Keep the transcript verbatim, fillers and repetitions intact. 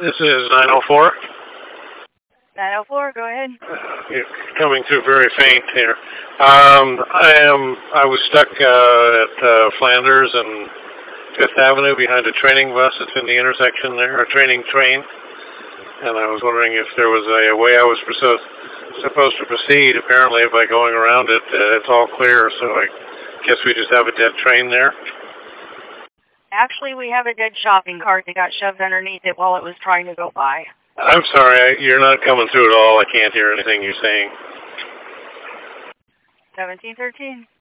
This is nine oh four. nine oh four, go ahead. You're coming through very faint here. Um, I am. I was stuck uh, at uh, Flanders and Fifth Avenue behind a training bus that's in the intersection there, a training train. And I was wondering if there was a, a way I was supposed supposed to proceed. Apparently, by going around it, uh, it's all clear. So I guess we just have a dead train there. Actually, we have a dead shopping cart that got shoved underneath it while it was trying to go by. I'm sorry, I, you're not coming through at all. I can't hear anything you're saying. seventeen thirteen.